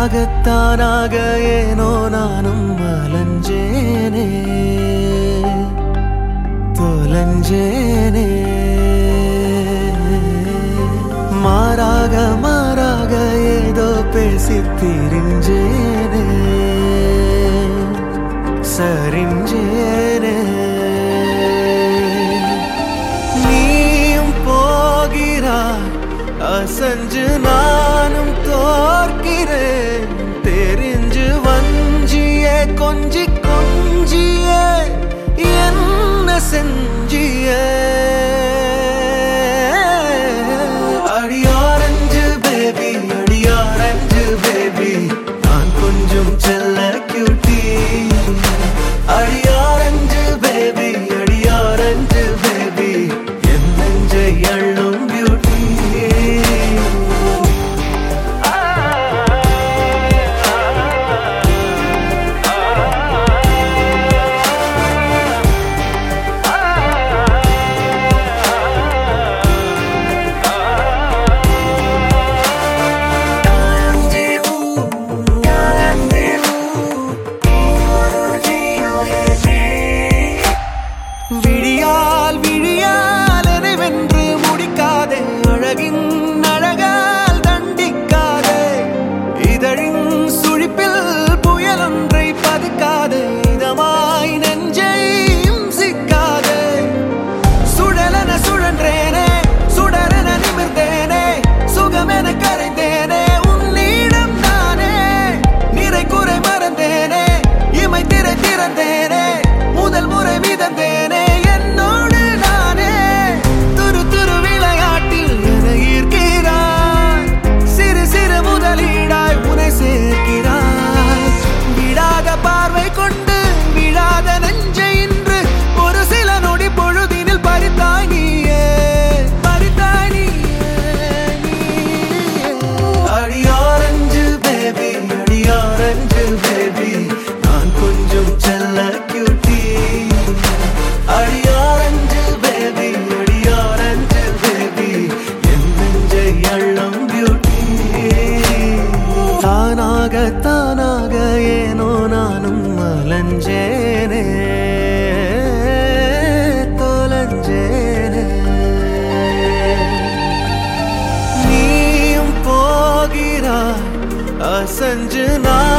தானாக ஏனோ நானும் அலைஞ்சேனே தொலைஞ்சேனே மாறாக ஏதோ பேசி திரிஞ்சேனே சரிஞ்சேனே நீயும் போகிறாய் அசஞ்சு நானும் தோற்கிறேன் தெரிஞ்சு வஞ்சியே கொஞ்சி கொஞ்சியே என்ன செஞ்சியே அடியாரஞ்சு பேபி அடியாரஞ்சு பேபி நான் கொஞ்சம் செல்ல கியூட்டி அடியாரஞ்சு பேபி அடியாரஞ்சு பேபி என் நெஞ்சை அள்ளும் பியூட்டி விழியால் விழியால் எனை வென்று முடிக்காதே அழகின் அழகால் தண்டிக்காதே இதழின் சுழிப்பில் புயலொன்றை பதுக்காதே இதமாய் நெஞ்சை சிக்காதே சுழலென சுழன்றேனே சுடரென நிமிர்ந்தேனே சுகமென கரைந்தேனே உன்னிடம் நானே நிறை குறை மறந்தேனே இமை திரை திறந்தேனே முதல் முறை மிதந்தேனே என்னோடு நானே துரு துரு விளையாட்டில் என ஈர்க்கிறாய் சிறு சிறு முதலீடாய் உனை சேர்க்கிறாய் விடாத பார்வை கொண்டு விழாத நெஞ்சை இன்று ஒரு சில நொடி பொழுதினில் பறித்தாய் நீயே பறித்தாய் நீயே அடியாரஞ்சு பேபி அடியாரஞ்சு பேபி நான் கொஞ்சம் செல்ல கியூட்டி அடியாரஞ்சு பேபி அடியாரஞ்சு பேபி என் நெஞ்சை அள்ளும் பியூட்டி தானாக ஏனோ நானும் அலைஞ்சேனே தொலைஞ்சேனே நீயும் போகிறாய் அசஞ்சு நான்